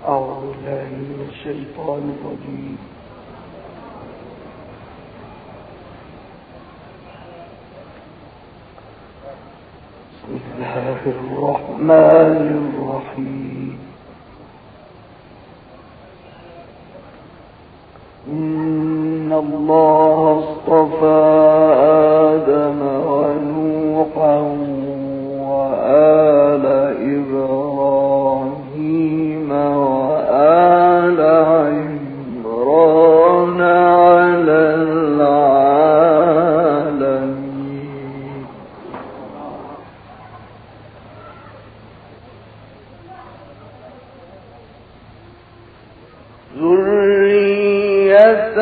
أعوذ بالله من الشيطان الرجيم. بسم الله الرحمن الرحيم. إن الله اصطفى آدم ونوحا وآل إبراهيم وآل عمران على العالمين. ذرية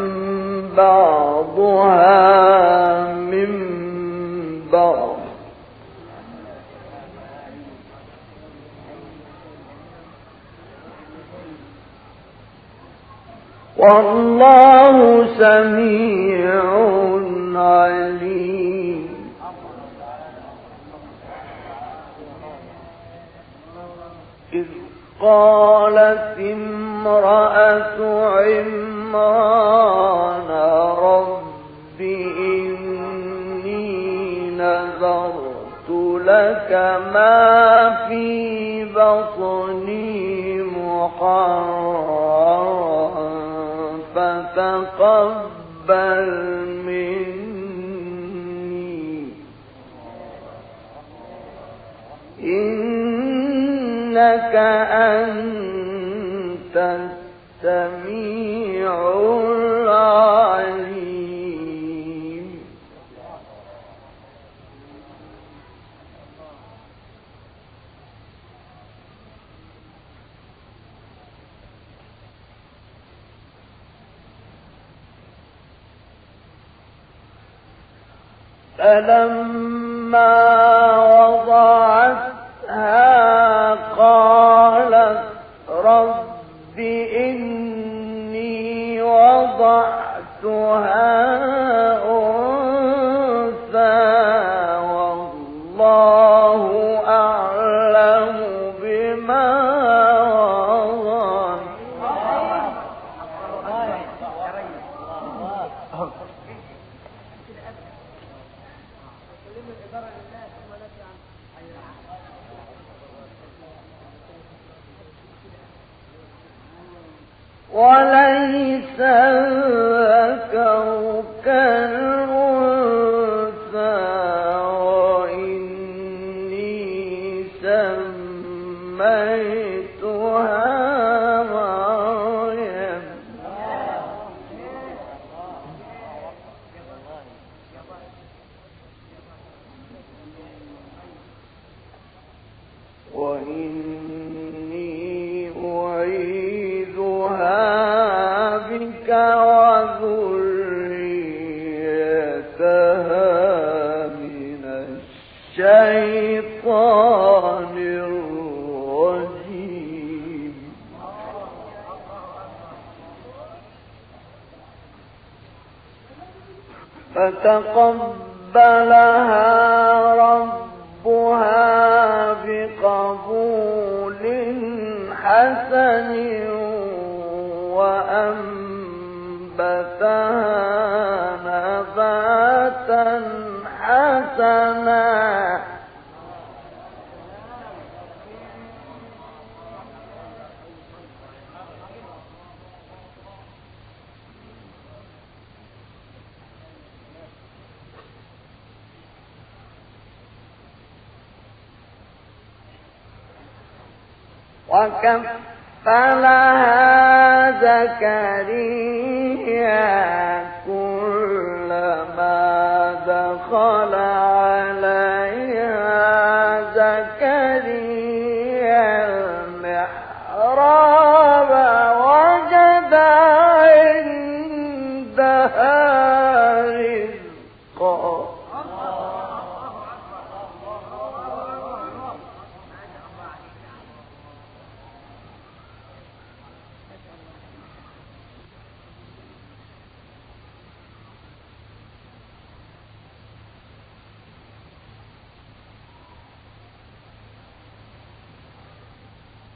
بعضها من بعض والله سميع عليم. إذ قالت امرأة عمران رب إني نذرت لك ما في بطني محررا فتقبل مني إنك أنت السميع العليم. فلما وضعتها قالت رب إني وضعتها أنثى والله أعلم بما وضعت. وليس الذكر كالأنثى وإني سميتها مريم وإني أعيذها بك وذريتها من الشيطان الرجيم. فتقبلها ربها بقبول حسن وأنبتها نباتا حسنا وكفلها زكريا كلما دخل عليها زكريا المحراب وجد عندها رزقا.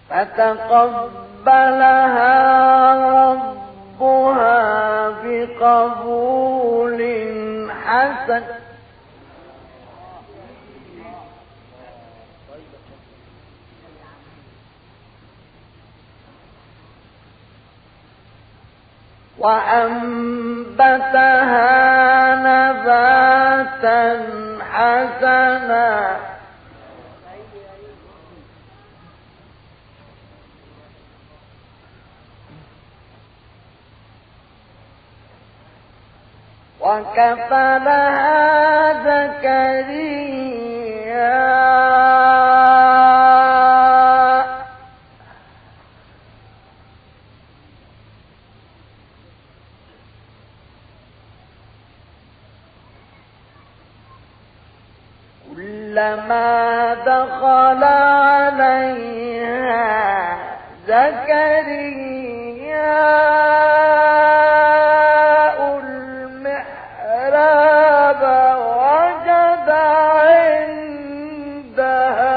فتقبلها ربها بقبول حسن وأنبتها نباتا حسنا وكفلها زكريا كلما دخل عليها زكريا المحراب وجد عندها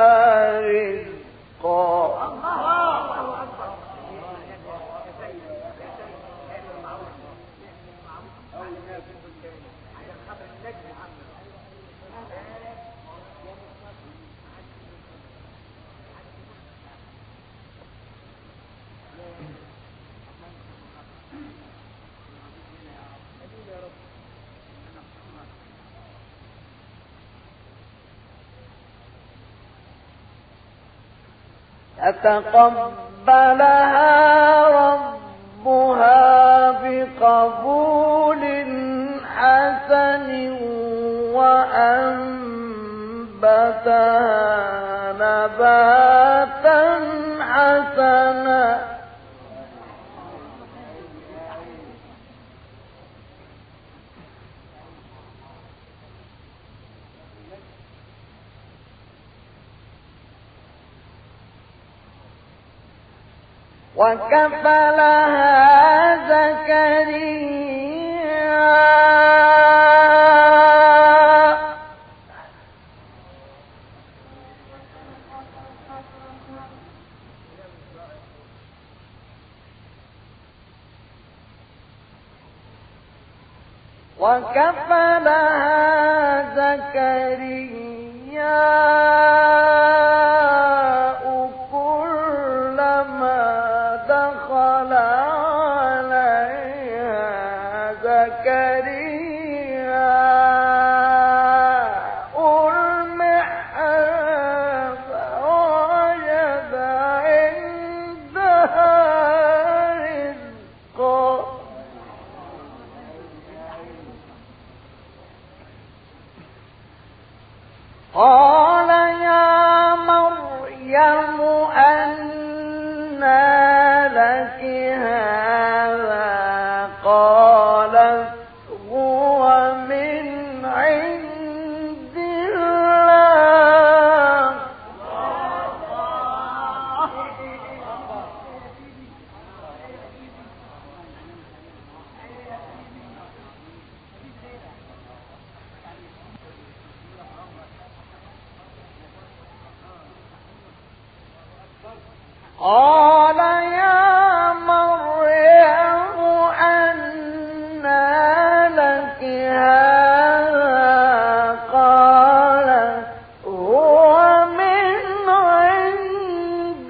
رزقا فتقبلها ربها بقبول حسن وأنبتها نباتا حسنا وكفلها زكريا قال يا مريم أنى لك هذا قالت هو من عند الله قال يا مريم أنى لك هذا قالت هو من عند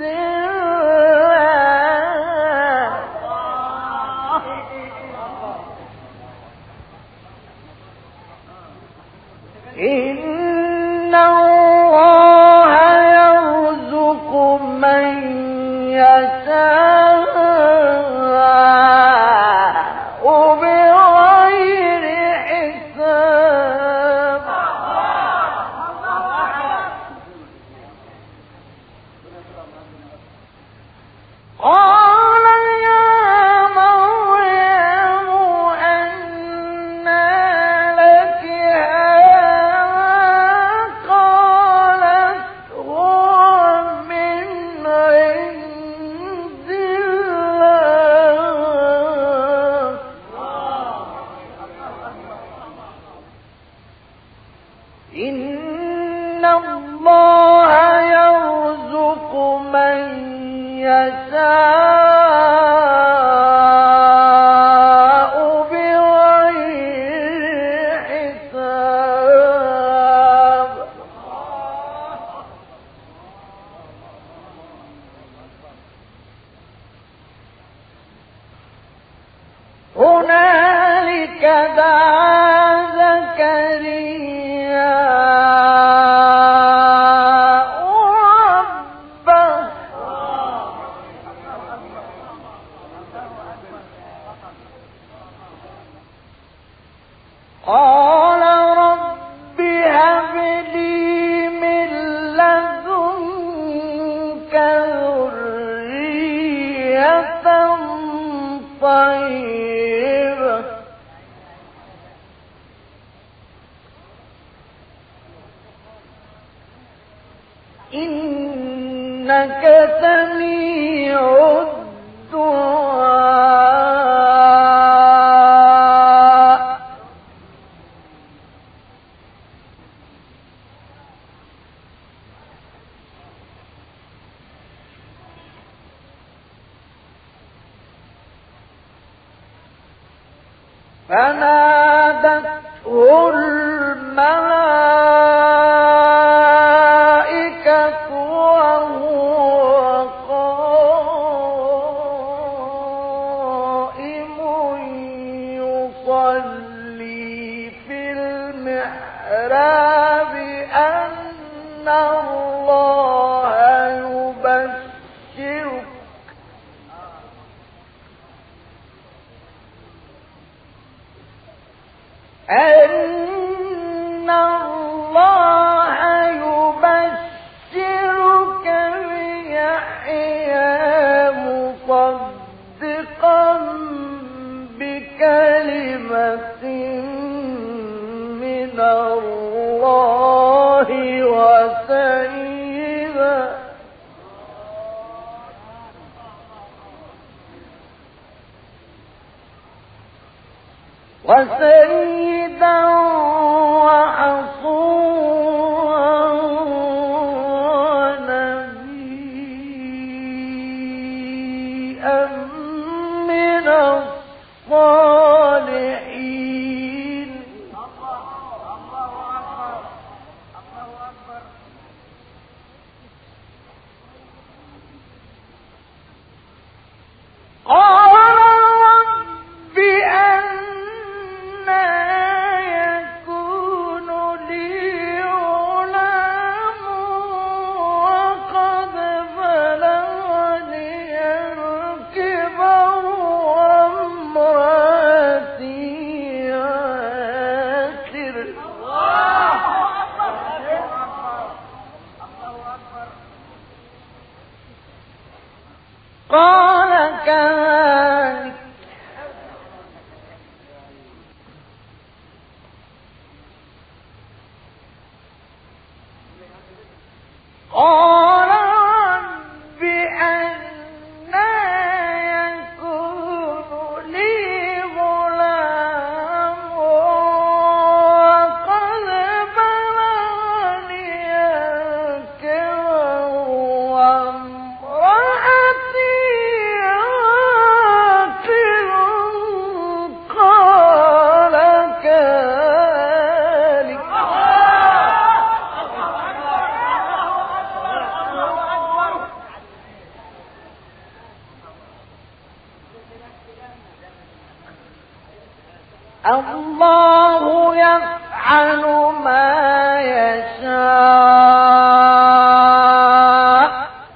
الله إن الله يرزق من يشاء بغير حساب قال يا مريم أنى لك هذا قالت هو من عند الله إن الله يرزق من يشاء بغير حساب هنالك دعا زكريا ربه قال رب هب لي من لدنك ذرية طيبة إنك سميع الدعاء فنادته الملائكة وهو قائم يصلي في المحراب أن الله يبشرك أن الله يبشرك بيحيى مصدقا بكلمة من الله وسيدا وحصورا ونبيا من الصالحين قال رب أنى يكون لي غلام وقد بلغني الكبر وامرأتي عاقر قال كذلك قال رب أنى يكون لي غلام وقد بلغني الكبر وامرأتي عاقر قال كذلك الله يفعل ما يشاء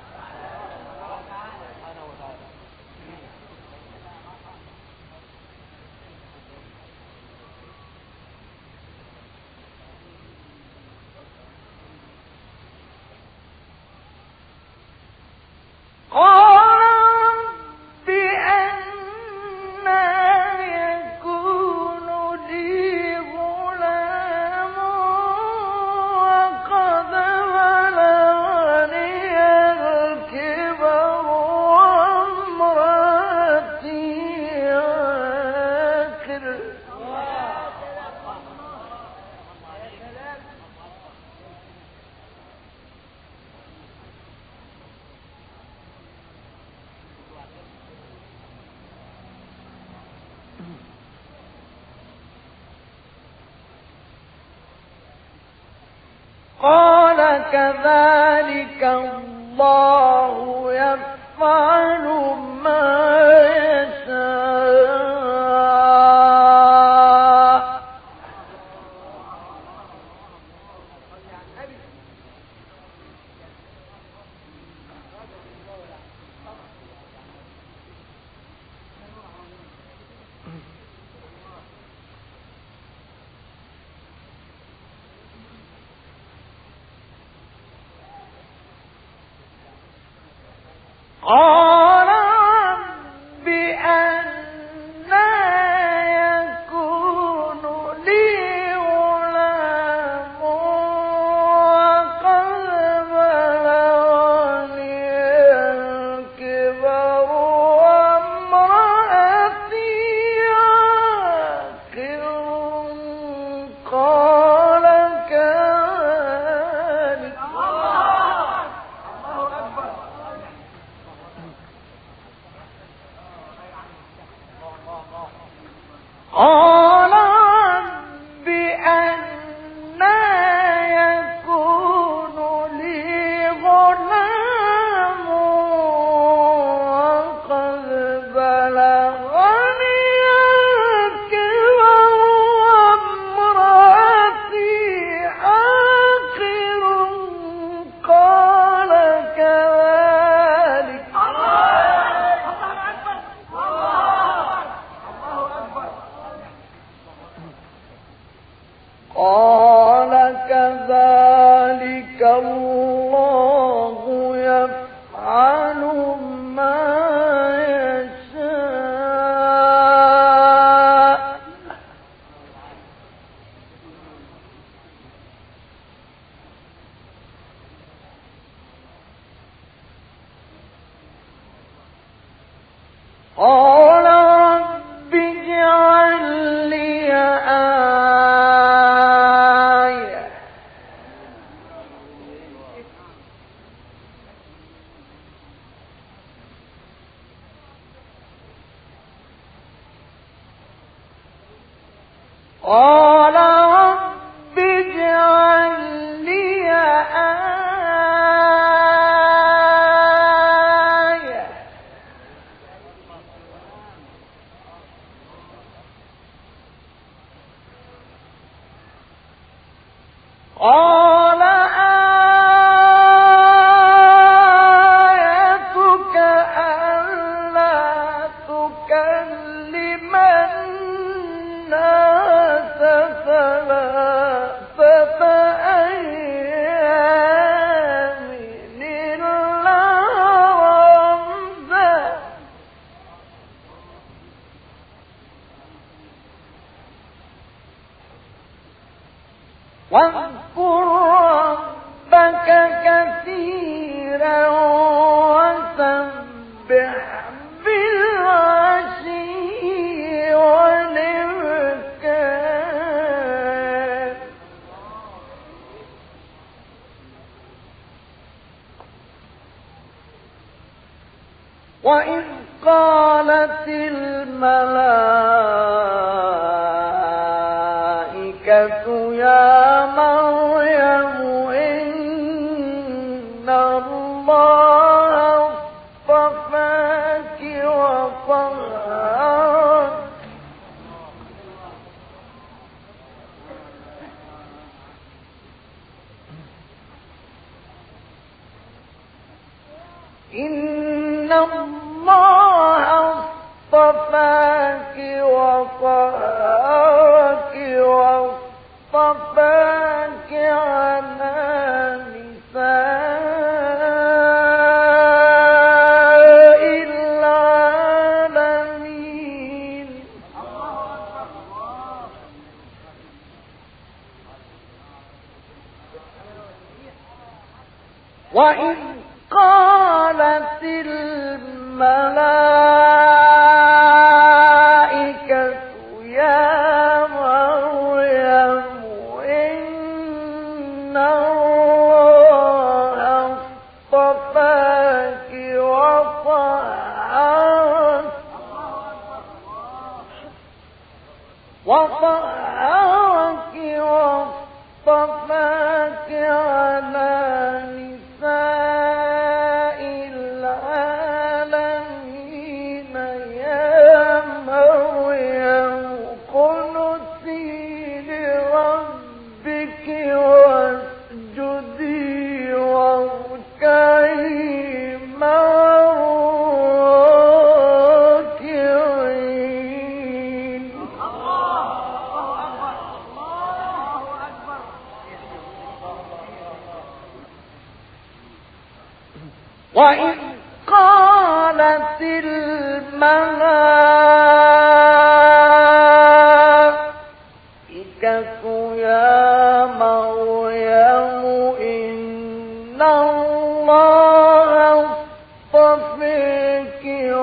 قال رب أنى يكون لي غلام وقد بلغني قال كذلك الله يفعل ما يشاء. قال رب أنى يكون لي غلام وقد بلغني الكبر وامرأتي عاقر. قال كذلك قال رب أنى يكون لي غلام وقد بلغني الكبر وامرأتي عاقر. قال كذلك قال كذلك الله يفعل ما يشاء. قال رب اجعل لي آية قال رب اجعل لي آية قال آيتك ألا تكلم الناس ثلاثة أيام إلا رمزا. واذكر ربك كثيرا وسبح بالعشي والإبكار. وإذ قالت الملائكة يا مريم إن الله اصطفاك وطهرك إن الله اصطفاك وطهرك واصطفاك على نساء العالمين. وإذ قالت الملائكة يا مريم إن الله اصطفاك وطهرك واصطفاك العالمين يا مريم اقنتي لربك واسجدي واركعي مع الراكعين. وإذ قالت الملائكة يا مريم إن الله اصطفيك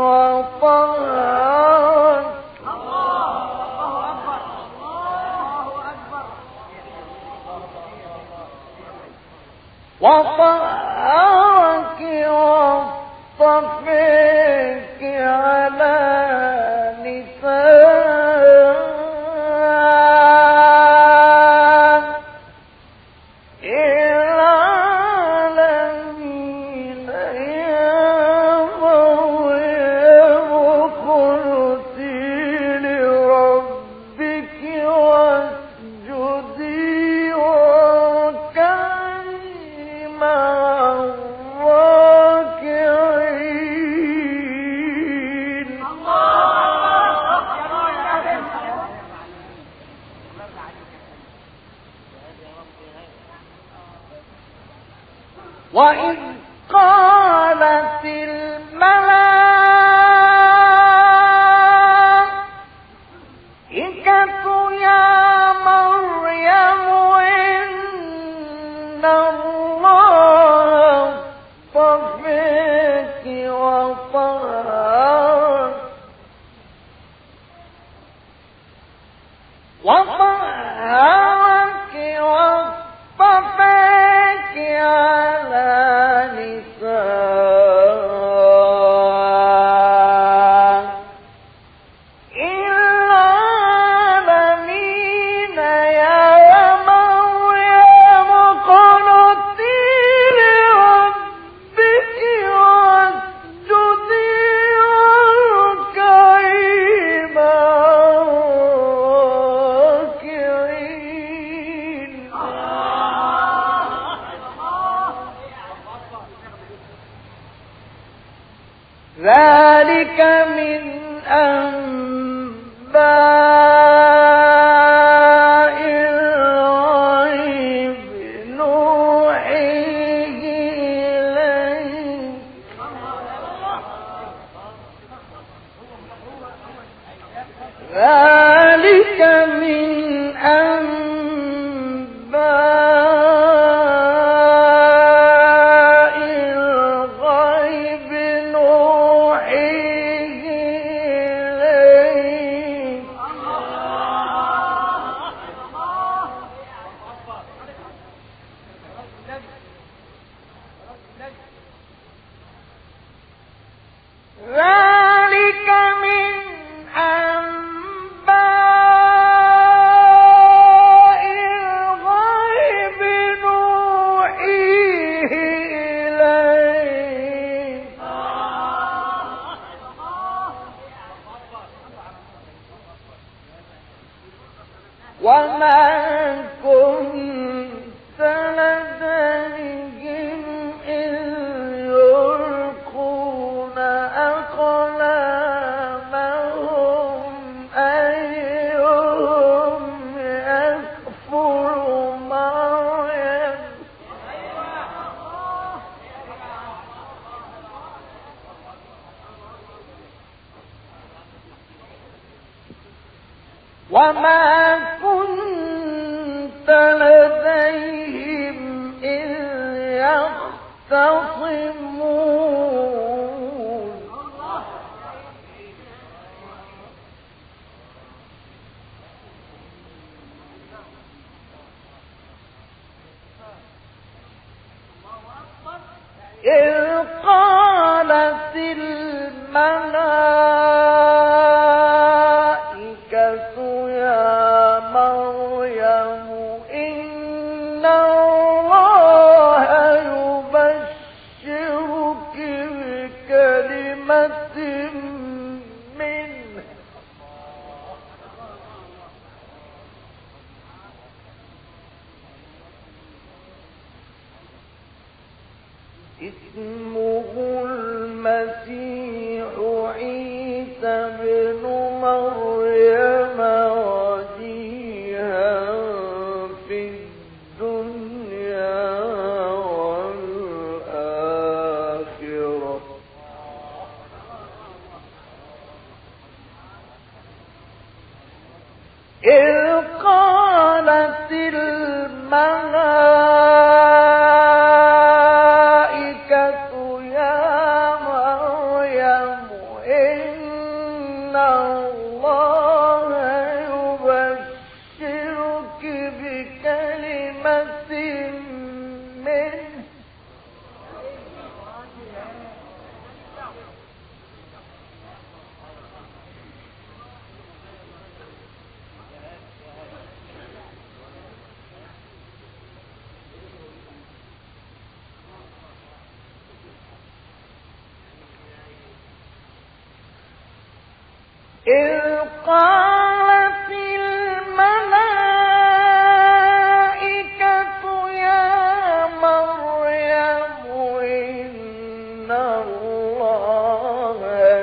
وطهرك واصطفيك على نساء العالمين يا مريم اقنتي لربك واسجدي واركعي مع الراكعين. وإذ قالت الملائكة يا مريم إن الله اصطفيك وطهرك واصطفيك على نساء العالمين يا مريم اقنتي لربك واسجدي واركعي مع الراكعين. ذلك من أنباء الغيب نوحيه إليك. ذلك من أنباء الغيب نوحيه إليك. ذلك من أنباء الغيب نوحيه إليك. وما كنت لديهم إذ يلقون أقلامهم أيهم يكفر مريم. وما كنت لديهم إذ يختصمون. إذ قالت الملائكة يا مريم منه اسمه المسيح عيسى بن مريم وجيها في الدنيا والآخرة إذ قالت الملائكة يا مريم إن الله يبشرك بكلمة منه إذ قالت الملائكة يا مريم إن الله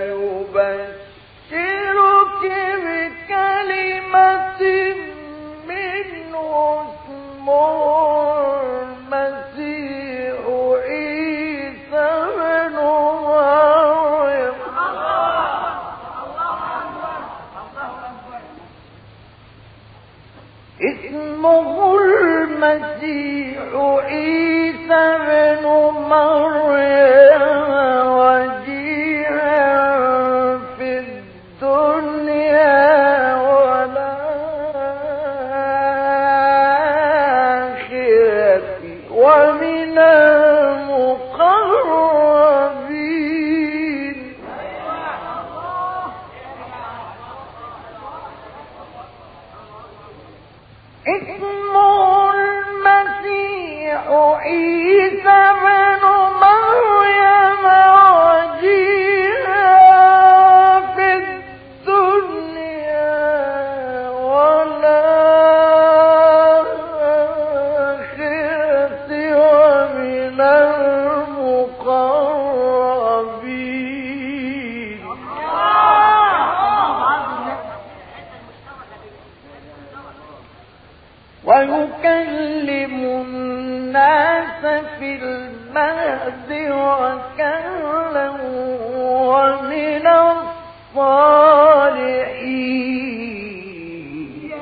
يبشرك بكلمة منه اسمه المسيح عيسى بن مريم اسمه المسيح عيسى بن مريم وجيها في الدنيا والآخرة ومن المقربين اسمه المسيح عيسى بن مريم وجيها في الدنيا والآخرة ومن المقربين ويكلم الناس في المهد وكهلا ومن الصالحين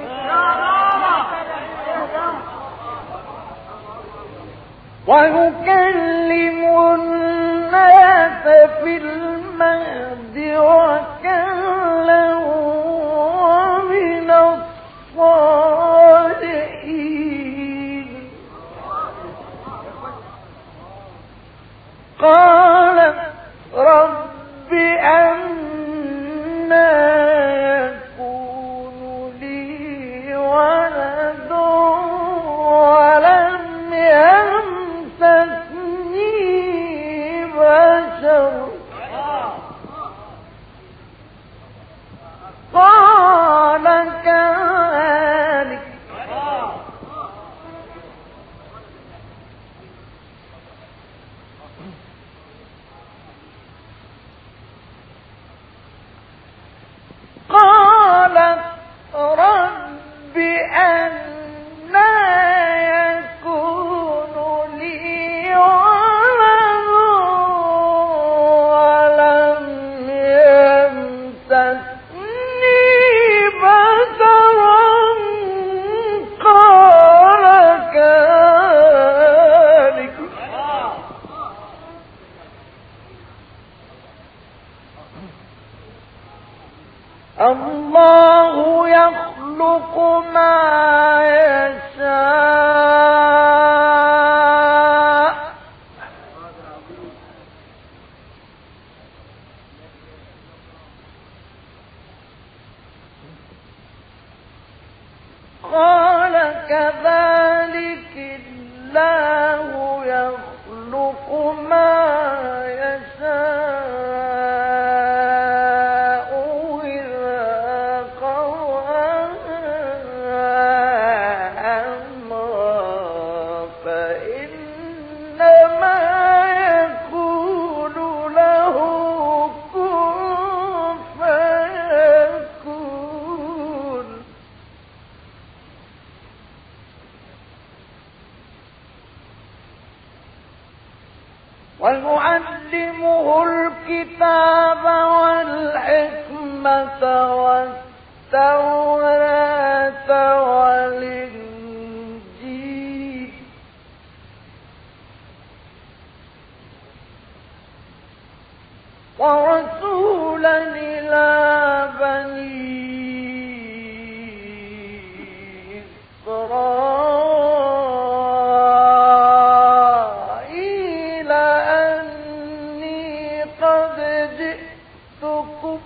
ويكلم الناس في المهد وكهلا ومن الصالحين قالت رب أنى يكون لي ولد ولم يمسسني بشر قال كذلك قالت رب أنى يكون لي ولد ولم يمسسني بشر قال كذلك الله يخلق ما يشاء قال كذلك الله يخلق ما يشاء الكتاب والحكمة والتوراة والإنجيل ورسولا إلى بني إسرائيل أني قد جئتكم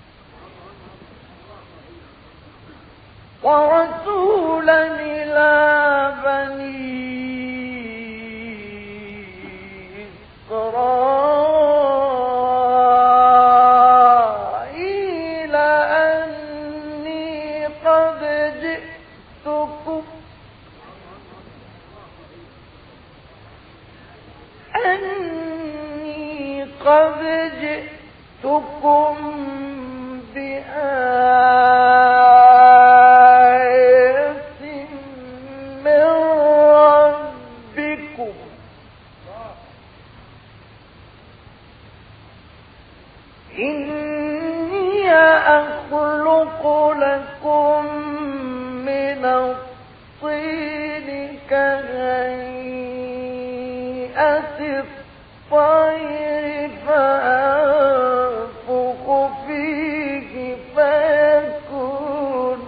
ورسولا إلى بني إسرائيل أني قد جئتكم بآية من ربكم إني أخلق لكم من الطين كهيئة الطير فأنفخ فيه فيكون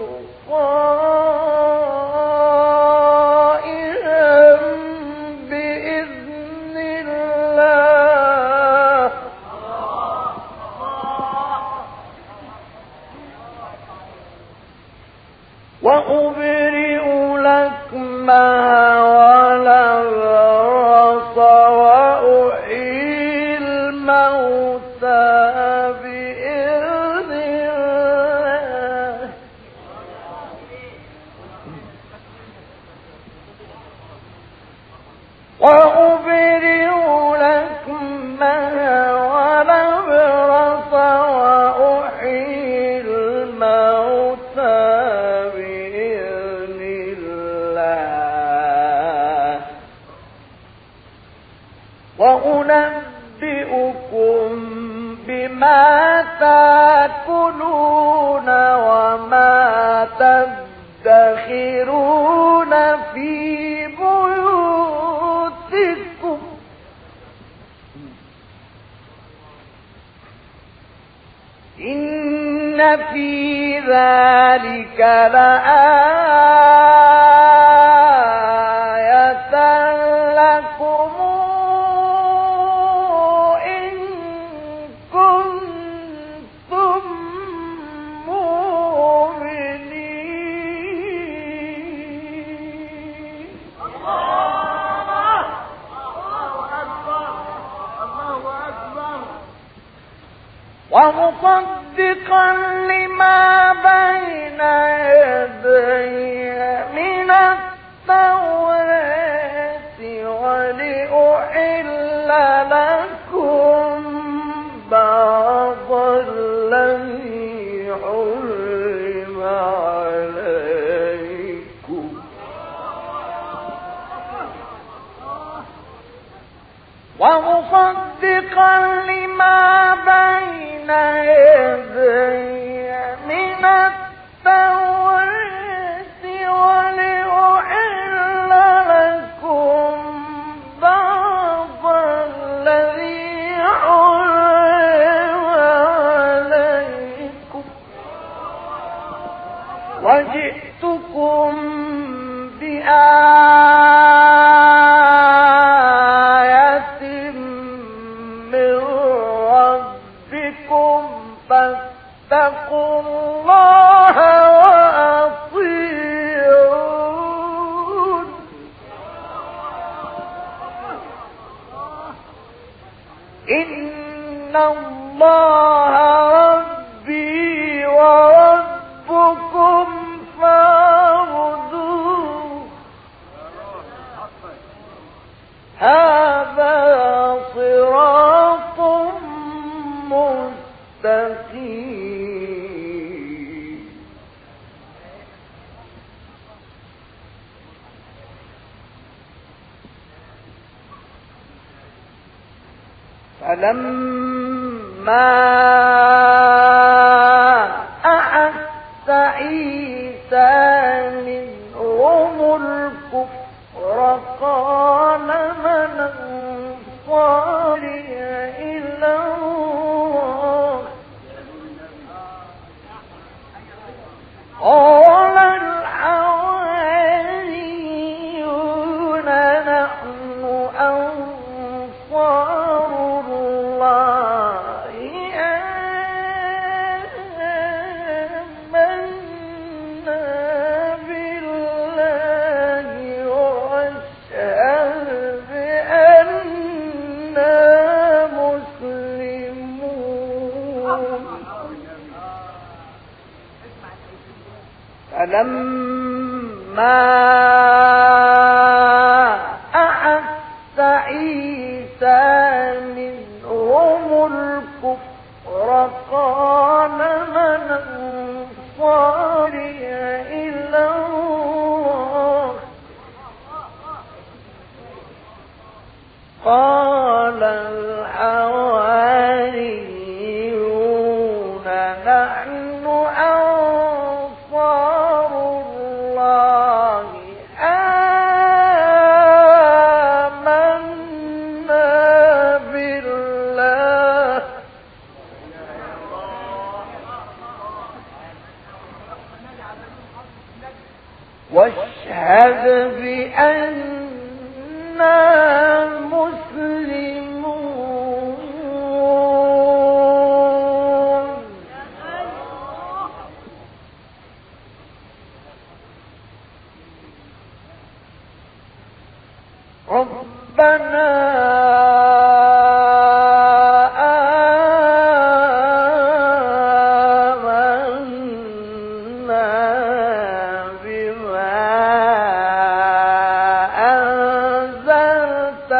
طائرا بإذن الله وأبرئ لكمها والأبرص وأحيي الموتى بإذن الله وأبرئ لكمها والأبرص وأحيي الموتى بإذن الله وأنبئكم بما تأكلون وما تدخرون في بيوتكم إن في ذلك لآية لكم إن كنتم مؤمنين ومصدقا لما بين يدي من التوراة ولأحل لكم بعض الذي حرم عليكم ومصدقا لما بين يدي من التوراة ولأحل لكم بعض الذي حرم عليكم وجئتكم بآية من ربكم فاتقوا الله وأطيعون إن الله ربي وربكم فاعبدوه هذا صراط مستقيم فلما أحس عيسى منهم الكفر قال من أنصاري إلى الله قال الحواريون نحن أنصار الله آمنا بالله واشهد بأننا مسلمون فلما أحس عيسى منهم الكفر قال من أنصاري إلى الله قال الحواريون نحن أنصار الله آمنا بالله واشهد بأننا مسلمون ربنا آمنا بما أنزلت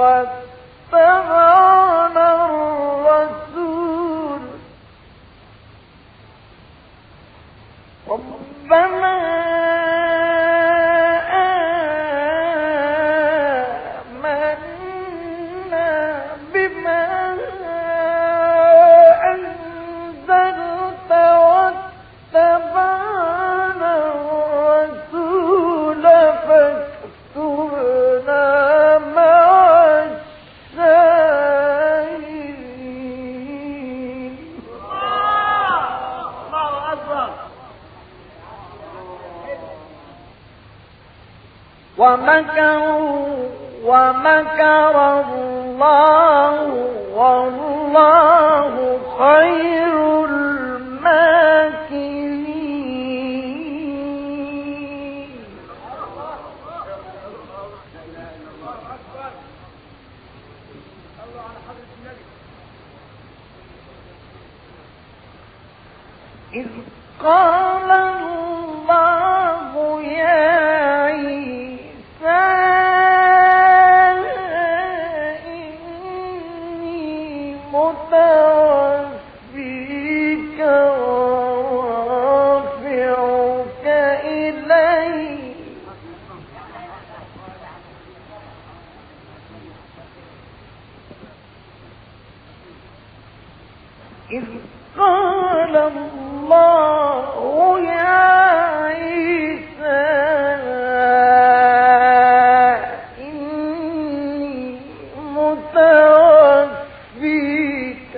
واتبعنا الرسول ربنا آمنا بما أنزلت واتبعنا الرسول فاكتبنا مع الشاهدين الله أكبر ومكر الله والله خير الماكرين إذ قال الله يا عيسى إني متوفيك ورافعك إلي إذ قال الله يا عيسى إني متوفيك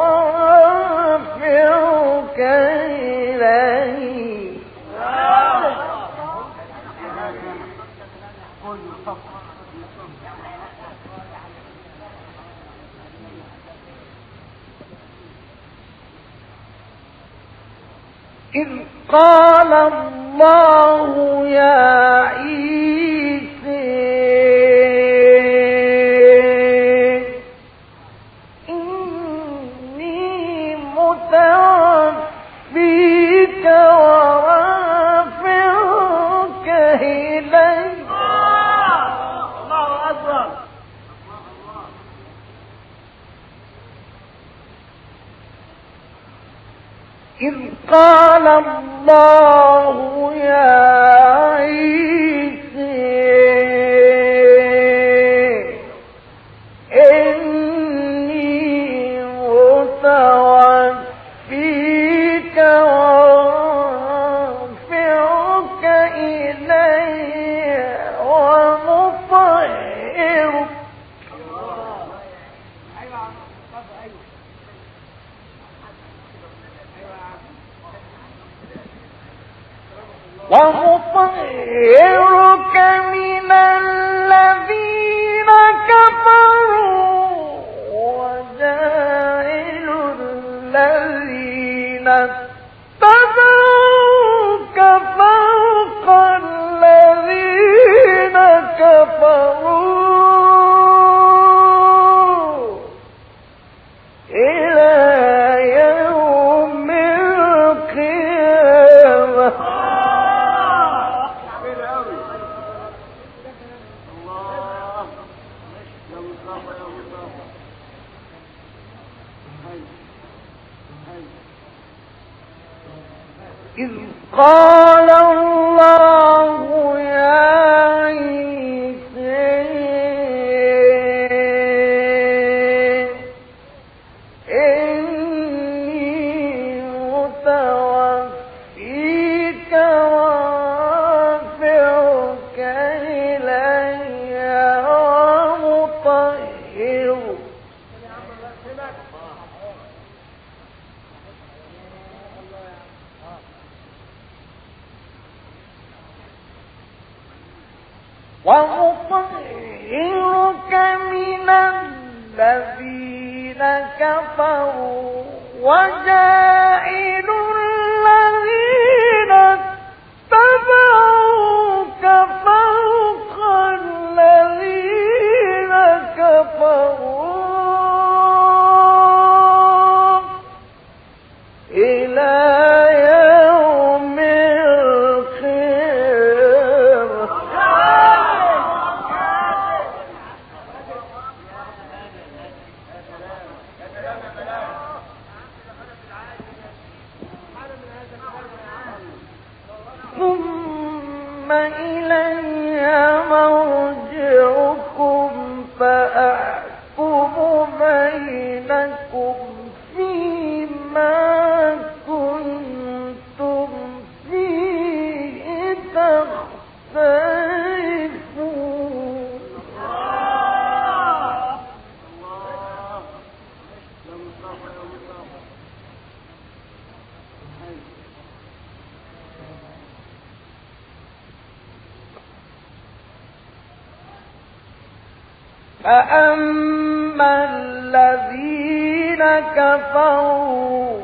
ورافعك إلي إذ قال الله يا عيسى إني متوفيك ورافعك إلي الله أكبر إذ قال الله يا عيسى إني متوفيك ومطهرك من الذين كفروا وجاعل الذين اتبعوك فوق الذين كفروا إلى يوم القيامة. إذ قال الله يا عيسى إني متوفيك ورافعك إلي ومطهرك من الذين كفروا وجاعل الذين اتبعوك فوق الذين كفروا إلى يوم ثم إلي مرجعكم فأحكم بينكم فيما كنتم فيه تختلفون. فأما الذين كفروا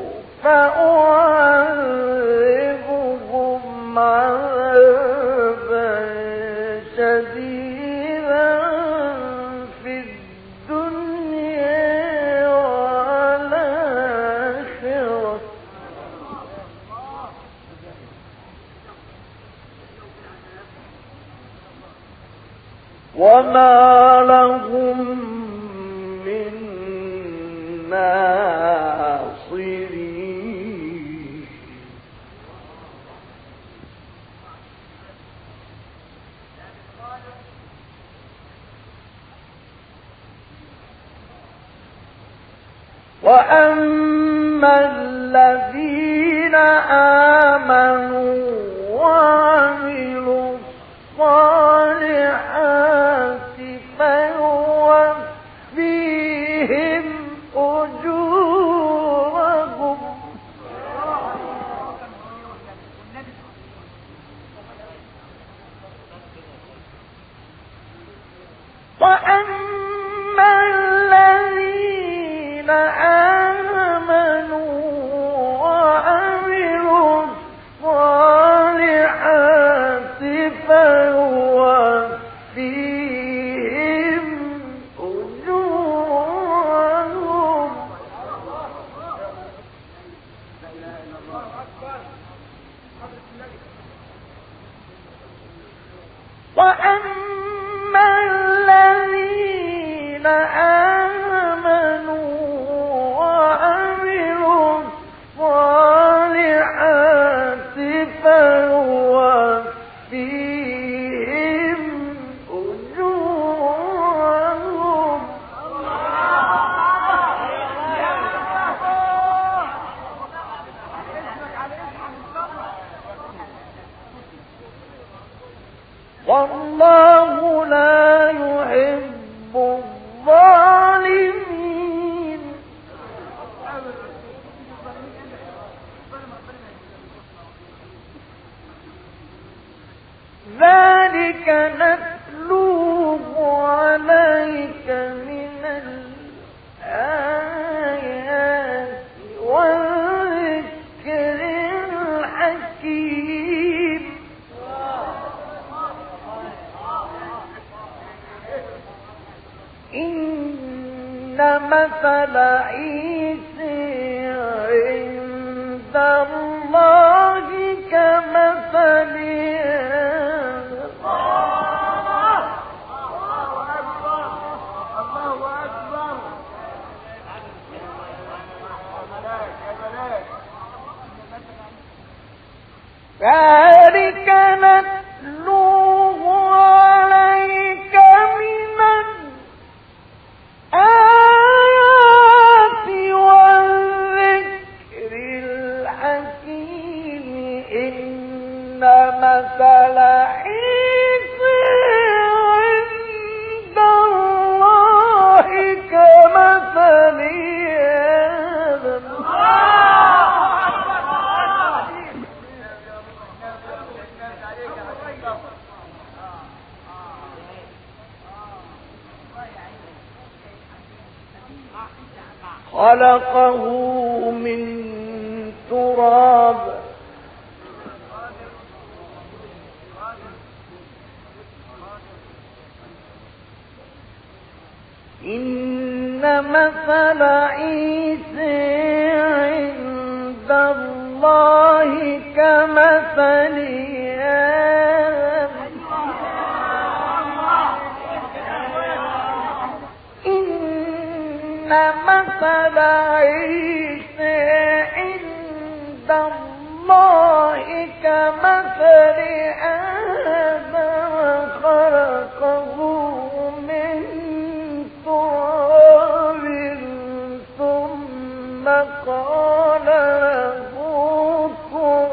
فأعذبهم عذابا شديدا في الدنيا والآخرة وما لهم من ناصرين. وأما الذين آمنوا وعملوا الصالحات فيوفيهم أجورهم وأما الذين آمنوا وعملوا الصالحات فيوفيهم أجورهم وأما الذين آمنوا وعملوا الصالحات فيوفيهم أجورهم والله لا يحب الظالمين. ذلك نتلوه عليك من الآيات والذكر الحكيم إن مثل عيسى عند الله كمثل ذلك نتلوه عليك من الآيات والذكر الحكيم إن مثل عيسى عند الله كمثل آدم خلقه من تراب إن مثل عيسى عند الله كمثل آدم إن مثل عيسى عند الله كمثل آدم خلقه من تراب ثم قال له كن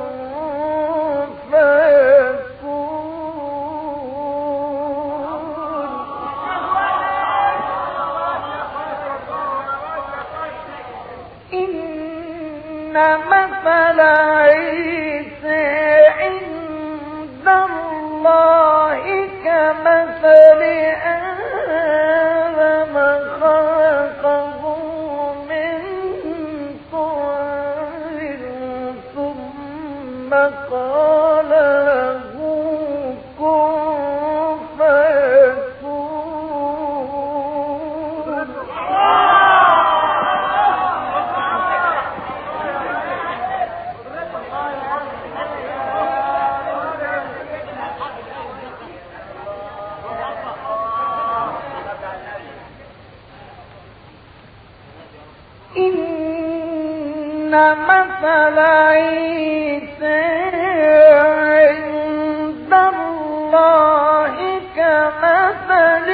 إن مثل عيسى عند الله كمثل آدم خلقه من تراب ثم قال له كن فيكون إن مثل عيسى عند الله كمثل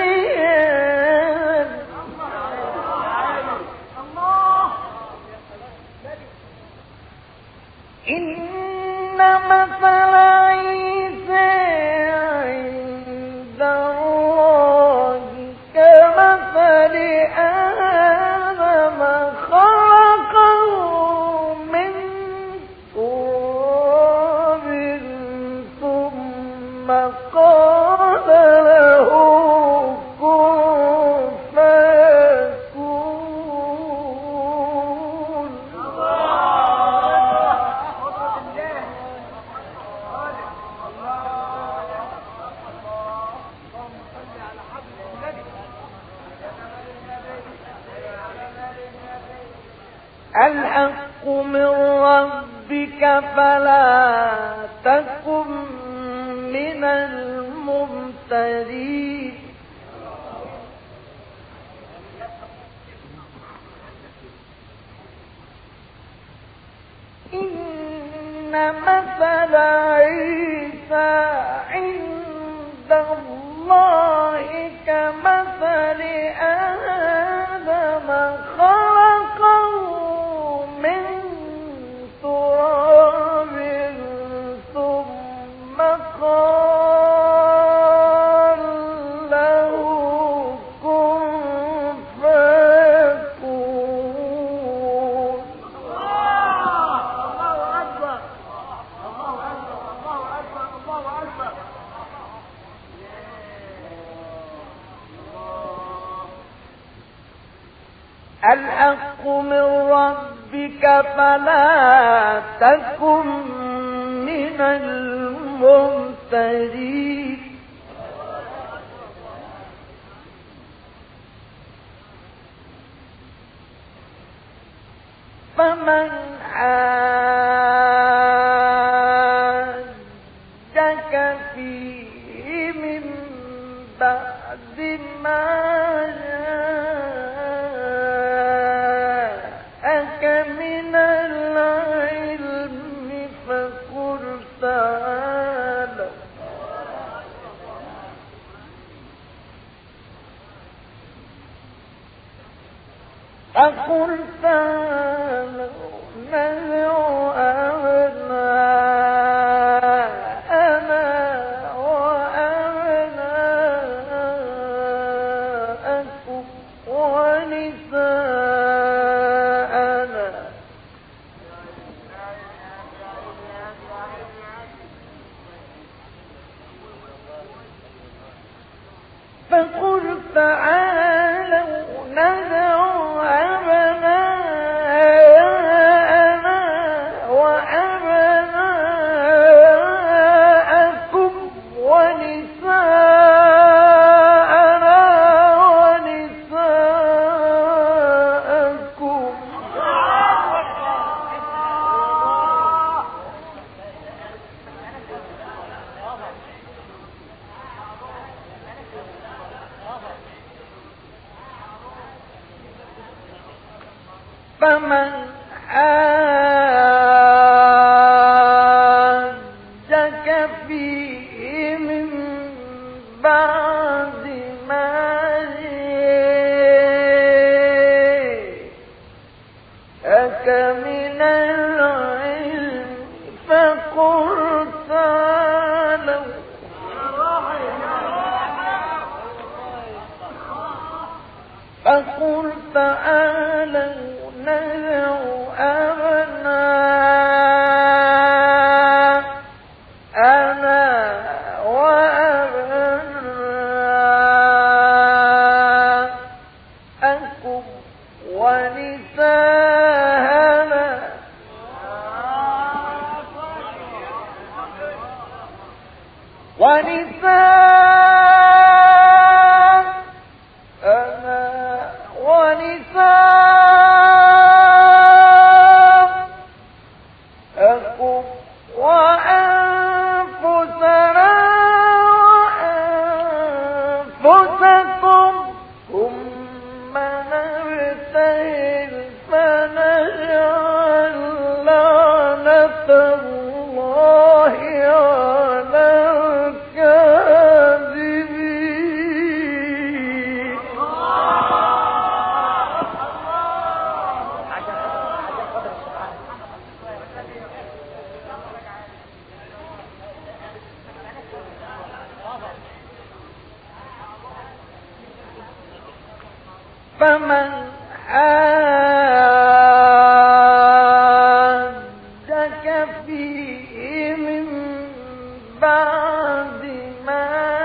إن مثل عيسى عند الله كمثل آدم خلقه من تراب ثم قال له كن فيكون الحق من ربك فلا تكن من الممترين إن مثل عيسى عند الله كمثل آدم خلقه من تراب ثم قال له كن فيكون الله أكبر الله أكبر الله أكبر الله أكبر فلا تكن من الممترين فمن حاجك فيه من بعد ما جاءك من العلم فقل تعالوا ندع أبناءنا وأبناءكم ونساءنا فقل تعالوا ندع أبناءنا وأبناءكم ونساءنا ونساءكم فمن حاجك فيه من بعد ما جاءك من العلم فقل تعالوا ندع أبناءنا وأبناءكم ونساءنا ونساءكم وأنفسنا وأنفسكم ثم نبتهل فنجعل لعنة الله على الكاذبين فمن حاجك فيه من بعد ما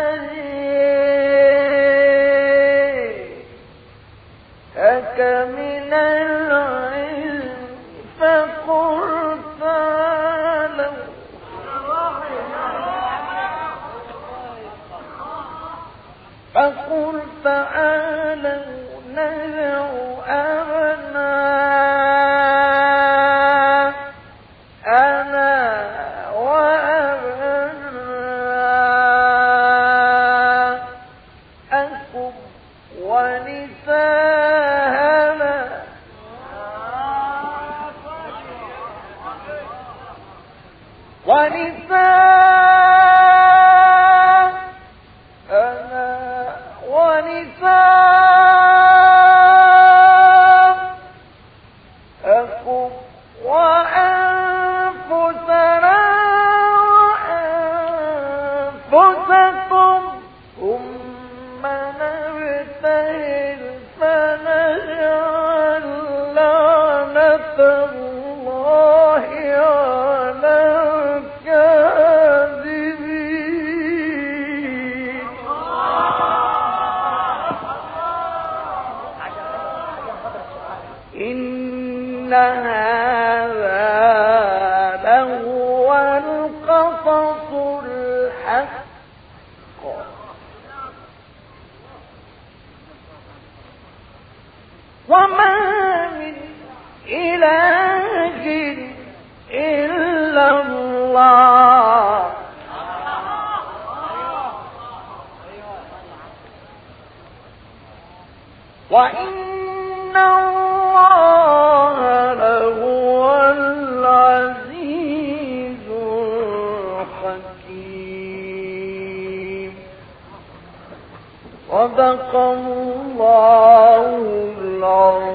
جاءك من العلم فقل تعالوا ندع أبناءنا وأبناءكم ونساءنا ونساءكم وأنفسنا وأنفسكم ثم نبتهل فنجعل لعنة الله على الكاذبين إن هذا وإن الله لهو العزيز الحكيم. صدق الله العظيم.